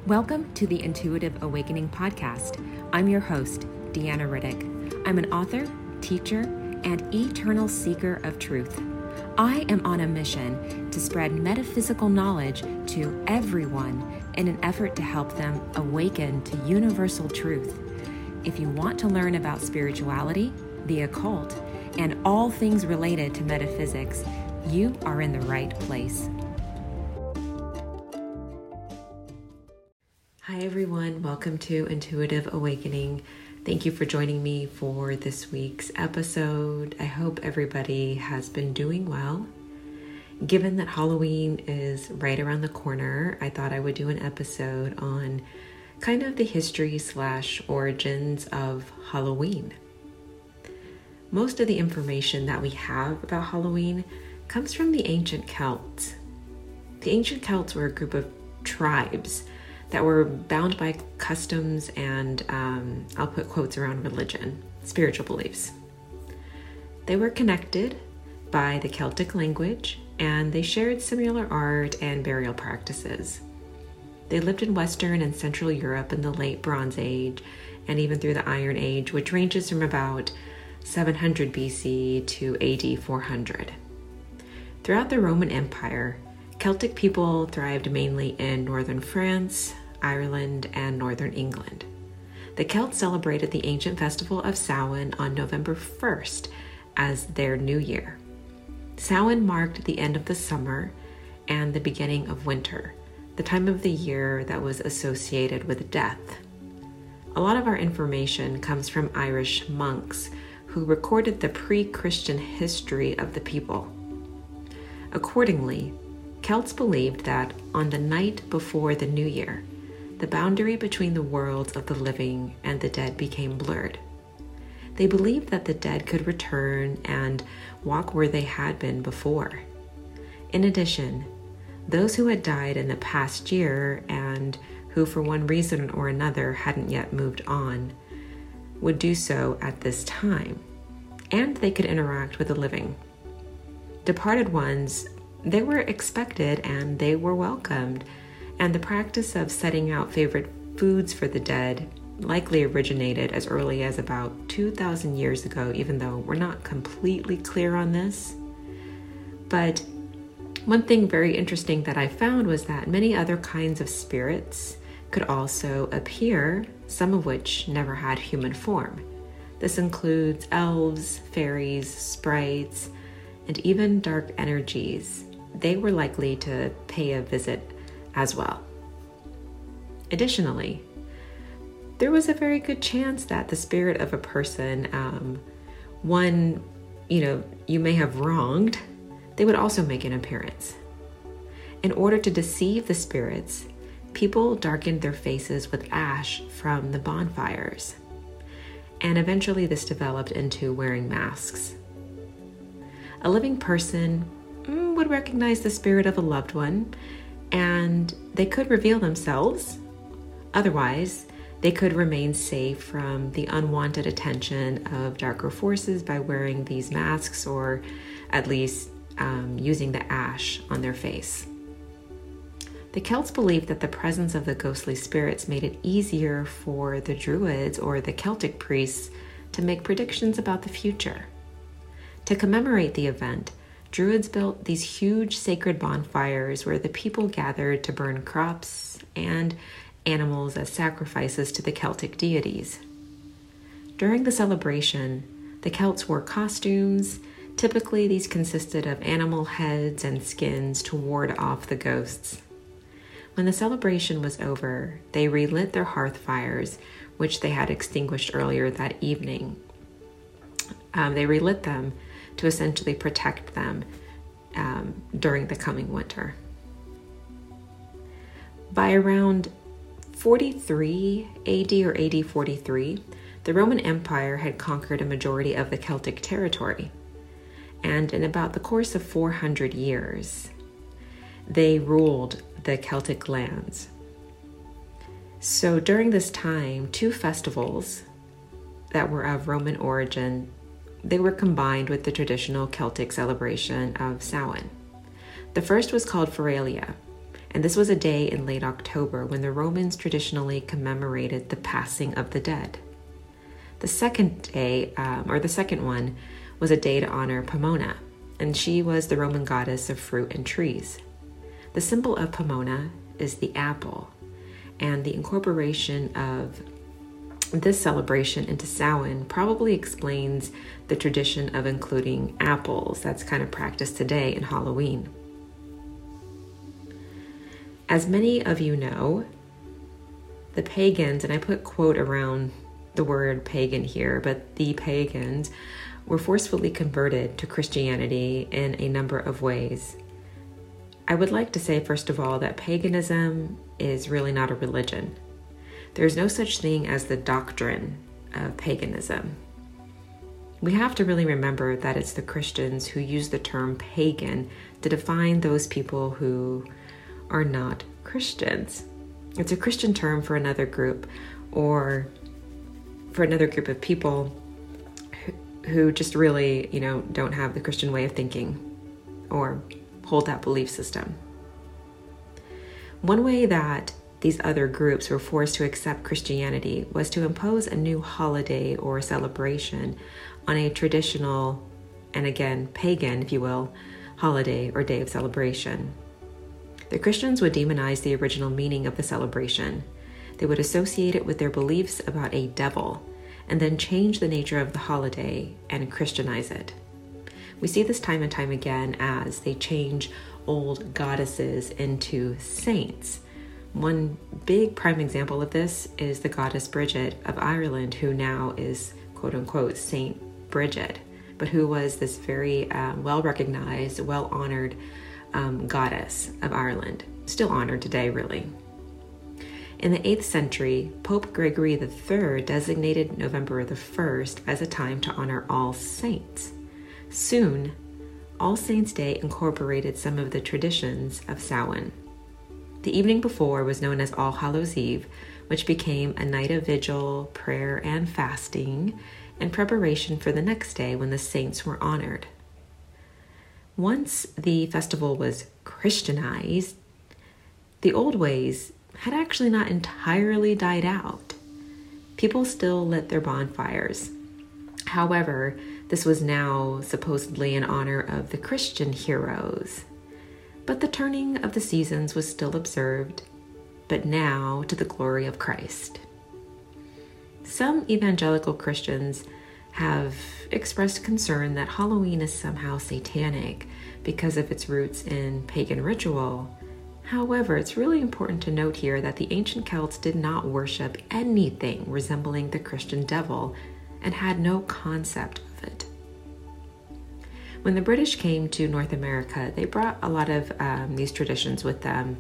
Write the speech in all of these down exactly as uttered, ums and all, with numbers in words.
Welcome to the Intuitive Awakening Podcast. I'm your host, Deanna Riddick. I'm an author, teacher, and eternal seeker of truth. I am on a mission to spread metaphysical knowledge to everyone in an effort to help them awaken to universal truth. If you want to learn about spirituality, the occult, and all things related to metaphysics, you are in the right place. Hi everyone, welcome to Intuitive Awakening. Thank you for joining me for this week's episode. I hope everybody has been doing well. Given that Halloween is right around the corner, I thought I would do an episode on kind of the history slash origins of Halloween. Most of the information that we have about Halloween comes from the ancient Celts. The ancient Celts were a group of tribes that were bound by customs and, um, I'll put quotes around religion, spiritual beliefs. They were connected by the Celtic language, and they shared similar art and burial practices. They lived in Western and Central Europe in the late Bronze Age and even through the Iron Age, which ranges from about seven hundred B C to A D four hundred. Throughout the Roman Empire, Celtic people thrived mainly in northern France, Ireland, and northern England. The Celts celebrated the ancient festival of Samhain on November first as their new year. Samhain marked the end of the summer and the beginning of winter, the time of the year that was associated with death. A lot of our information comes from Irish monks who recorded the pre-Christian history of the people. Accordingly, Celts believed that on the night before the new year, the boundary between the worlds of the living and the dead became blurred. They believed that the dead could return and walk where they had been before. In addition, those who had died in the past year and who for one reason or another hadn't yet moved on would do so at this time, and they could interact with the living. Departed ones, they were expected and they were welcomed, and the practice of setting out favorite foods for the dead likely originated as early as about two thousand years ago, even though we're not completely clear on this. But one thing very interesting that I found was that many other kinds of spirits could also appear, some of which never had human form. This includes elves, fairies, sprites, and even dark energies. They were likely to pay a visit as well. Additionally, there was a very good chance that the spirit of a person, um, one, you know, you may have wronged, they would also make an appearance. In order to deceive the spirits, people darkened their faces with ash from the bonfires. And eventually this developed into wearing masks. A living person mm, would recognize the spirit of a loved one, and they could reveal themselves. Otherwise, they could remain safe from the unwanted attention of darker forces by wearing these masks, or at least um, using the ash on their face. The Celts believed that the presence of the ghostly spirits made it easier for the Druids or the Celtic priests to make predictions about the future. To commemorate the event, Druids built these huge sacred bonfires where the people gathered to burn crops and animals as sacrifices to the Celtic deities. During the celebration, the Celts wore costumes. Typically, these consisted of animal heads and skins to ward off the ghosts. When the celebration was over, they relit their hearth fires, which they had extinguished earlier that evening. Um, they relit them to essentially protect them um, during the coming winter. By around forty-three A D or A D forty-three, the Roman Empire had conquered a majority of the Celtic territory. And in about the course of four hundred years, they ruled the Celtic lands. So during this time, two festivals that were of Roman origin, they were combined with the traditional Celtic celebration of Samhain. The first was called Feralia, And this was a day in late October when the Romans traditionally commemorated the passing of the dead. The second day, um, or the second one, was a day to honor Pomona, and she was the Roman goddess of fruit and trees. The symbol of Pomona is the apple, and the incorporation of this celebration into Samhain probably explains the tradition of including apples that's kind of practiced today in Halloween. As many of you know, the pagans, and I put quote around the word pagan here, but the pagans were forcefully converted to Christianity in a number of ways. I would like to say, first of all, that paganism is really not a religion. There's no such thing as the doctrine of paganism. We have to really remember that it's the Christians who use the term pagan to define those people who are not Christians. It's a Christian term for another group, or for another group of people who, who just really, you know, don't have the Christian way of thinking or hold that belief system. One way that these other groups were forced to accept Christianity was to impose a new holiday or celebration on a traditional, and again, pagan, if you will, holiday or day of celebration. The Christians would demonize the original meaning of the celebration. They would associate it with their beliefs about a devil, and then change the nature of the holiday and Christianize it. We see this time and time again as they change old goddesses into saints. One big prime example of this is the goddess Bridget of Ireland, who now is quote-unquote Saint Bridget, but who was this very um, well-recognized, well-honored um, goddess of Ireland, still honored today, really. In the eighth century, Pope Gregory the Third designated November the first as a time to honor all saints. Soon, All Saints' Day incorporated some of the traditions of Samhain. The evening before was known as All Hallows' Eve, which became a night of vigil, prayer, and fasting in preparation for the next day when the saints were honored. Once the festival was Christianized, the old ways had actually not entirely died out. People still lit their bonfires. However, this was now supposedly in honor of the Christian heroes. But the turning of the seasons was still observed, but now to the glory of Christ. Some evangelical Christians have expressed concern that Halloween is somehow satanic because of its roots in pagan ritual. However, it's really important to note here that the ancient Celts did not worship anything resembling the Christian devil and had no concept of it. When the British came to North America, they brought a lot of um, these traditions with them.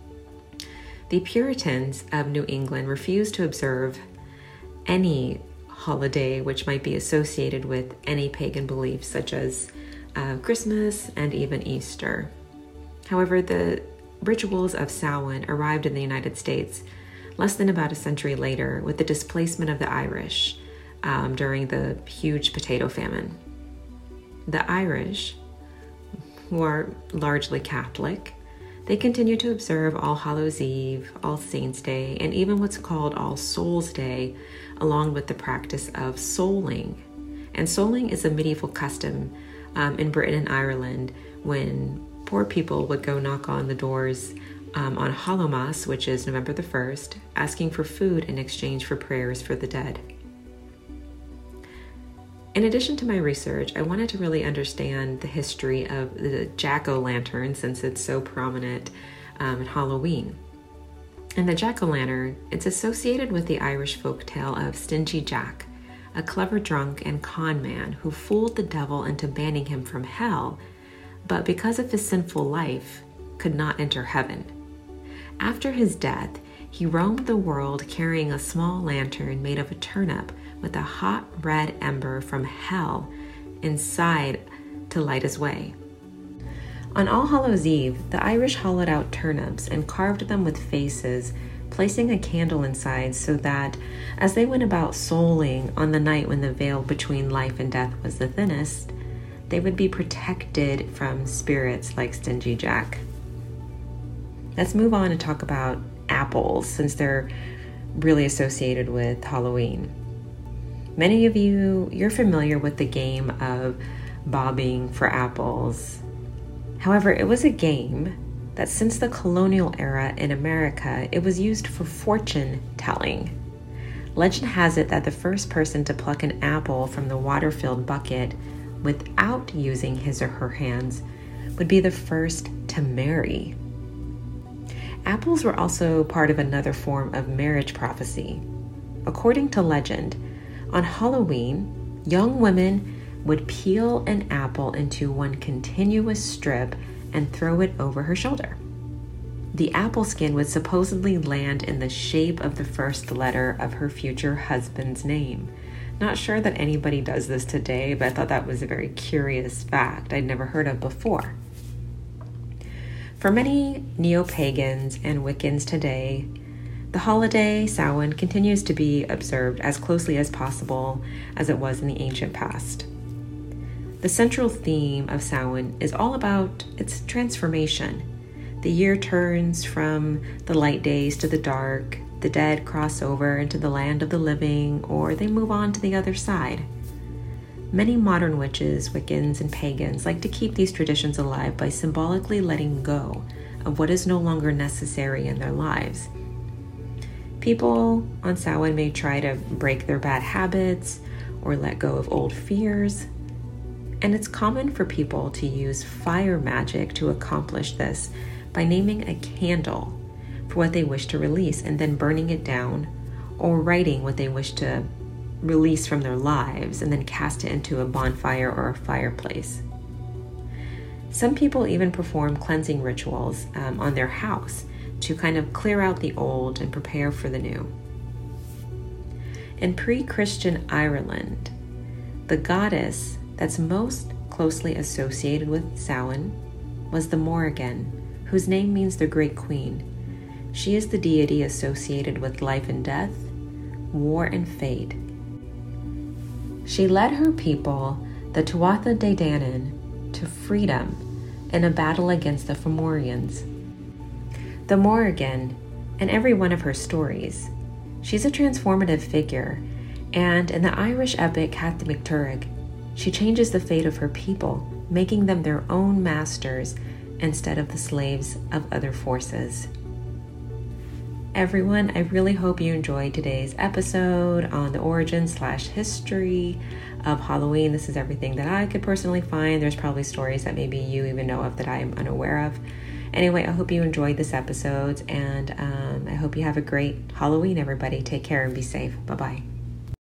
The Puritans of New England refused to observe any holiday which might be associated with any pagan beliefs, such as uh, Christmas and even Easter. However, the rituals of Samhain arrived in the United States less than about a century later with the displacement of the Irish um, during the huge potato famine. The Irish, who are largely Catholic, they continue to observe All Hallows' Eve, All Saints' Day, and even what's called All Souls' Day, along with the practice of souling. And souling is a medieval custom um, in Britain and Ireland when poor people would go knock on the doors um, on Hallowmas, which is November the first, asking for food in exchange for prayers for the dead. In addition to my research, I wanted to really understand the history of the jack-o'-lantern since it's so prominent um, in Halloween. And the jack-o'-lantern, it's associated with the Irish folktale of Stingy Jack, a clever drunk and con man who fooled the devil into banning him from hell, but because of his sinful life, could not enter heaven. After his death, he roamed the world carrying a small lantern made of a turnip with a hot red ember from hell inside to light his way. On All Hallows' Eve, the Irish hollowed out turnips and carved them with faces, placing a candle inside so that, as they went about souling on the night when the veil between life and death was the thinnest, they would be protected from spirits like Stingy Jack. let's move on and talk about apples, since they're really associated with Halloween. Many of you, you're familiar with the game of bobbing for apples. However, it was a game that since the colonial era in America, it was used for fortune telling. Legend has it that the first person to pluck an apple from the water-filled bucket without using his or her hands would be the first to marry. Apples were also part of another form of marriage prophecy. According to legend, on Halloween, young women would peel an apple into one continuous strip and throw it over her shoulder. The apple skin would supposedly land in the shape of the first letter of her future husband's name. Not sure that anybody does this today, but I thought that was a very curious fact I'd never heard of before. For many neo-pagans and Wiccans today, the holiday Samhain continues to be observed as closely as possible as it was in the ancient past. The central theme of Samhain is all about its transformation. The year turns from the light days to the dark, the dead cross over into the land of the living, or they move on to the other side. Many modern witches, Wiccans, and pagans like to keep these traditions alive by symbolically letting go of what is no longer necessary in their lives. People on Samhain may try to break their bad habits or let go of old fears. And it's common for people to use fire magic to accomplish this by naming a candle for what they wish to release and then burning it down, or writing what they wish to release from their lives and then cast it into a bonfire or a fireplace. Some people even perform cleansing rituals um, on their house to kind of clear out the old and prepare for the new. In pre-Christian Ireland, the goddess that's most closely associated with Samhain was the Morrigan, whose name means the Great Queen. She is the deity associated with life and death, war and fate. She led her people, the Tuatha De Danann, to freedom in a battle against the Fomorians. The Morrigan, in every one of her stories, she's a transformative figure, and in the Irish epic Cath Mac Tuirigh, she changes the fate of her people, making them their own masters instead of the slaves of other forces. Everyone, I really hope you enjoyed today's episode on the origin slash history of Halloween. This is everything that I could personally find. There's probably stories that maybe you even know of that I am unaware of. Anyway, I hope you enjoyed this episode, and um, I hope you have a great Halloween, everybody. Take care and be safe. Bye-bye.